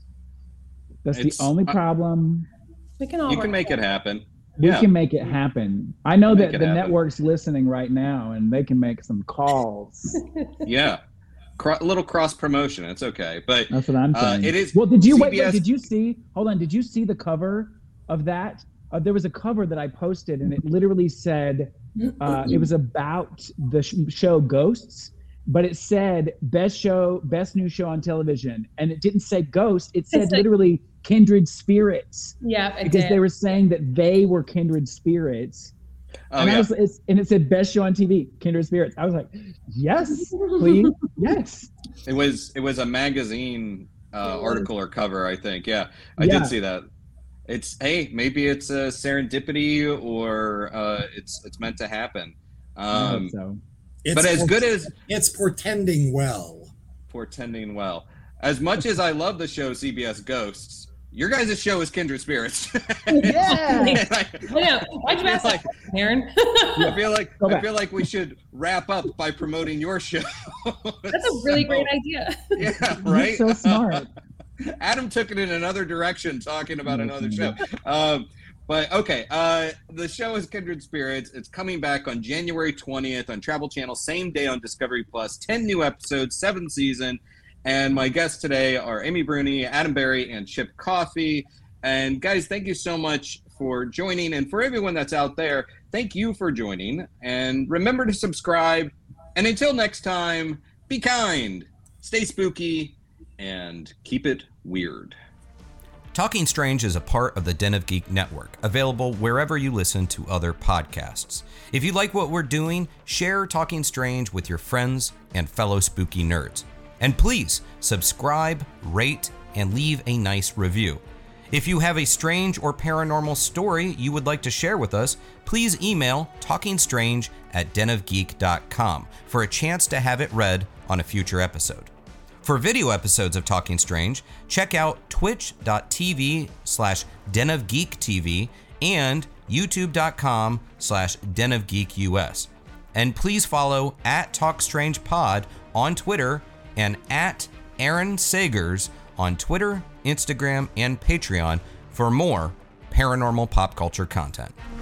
That's It's- the only I- problem. We can all you work can make it together. happen. We Yeah. can make it happen. I know Make that it the happen. network's listening right now, and they can make some calls. Yeah, Cro- a little cross promotion. It's okay, but That's what I'm Uh, saying. it is Well, did you wait, C B S wait? Did you see? Hold on. Did you see the cover of that? Uh, there was a cover that I posted, and it literally said uh, it was about the sh- show Ghosts, but it said best show, best new show on television, and it didn't say Ghost. It said It's like- literally Kindred Spirits, Yeah, it because did. they were saying that they were Kindred Spirits. oh and, I yeah, was, it's, and it said best show on T V, Kindred Spirits. I was like, yes, please, yes. it was it was a magazine uh, article or cover, I think. Yeah, I Yeah. did see that. It's hey, maybe it's a serendipity, or uh, it's it's meant to happen. I hope Um, so. It's but as por- good as it's portending well. portending well, as much as I love the show C B S Ghosts, your guys' show is Kindred Spirits. Yeah. And I- I know. Why'd you I ask feel that, like- Aaron? I feel like Go I back. feel like we should wrap up by promoting your show. That's a really great idea. Yeah, You're right. so smart. Adam took it in another direction, talking about Yes, another I show. Um, but okay, uh, the show is Kindred Spirits. It's coming back on January twentieth on Travel Channel, same day on Discovery Plus. Ten new episodes, seventh season. And my guests today are Amy Bruni, Adam Berry, and Chip Coffey. And guys, thank you so much for joining. And for everyone that's out there, thank you for joining. And remember to subscribe. And until next time, be kind, stay spooky, and keep it weird. Talking Strange is a part of the Den of Geek Network, available wherever you listen to other podcasts. If you like what we're doing, share Talking Strange with your friends and fellow spooky nerds. And please subscribe, rate, and leave a nice review. If you have a strange or paranormal story you would like to share with us, please email talkingstrange at den of geek dot com for a chance to have it read on a future episode. For video episodes of Talking Strange, check out twitch.tv slash denofgeektv and youtube.com slash denofgeekus. And please follow at Talk Strange Pod on Twitter and at Aaron Sagers on Twitter, Instagram, and Patreon for more paranormal pop culture content.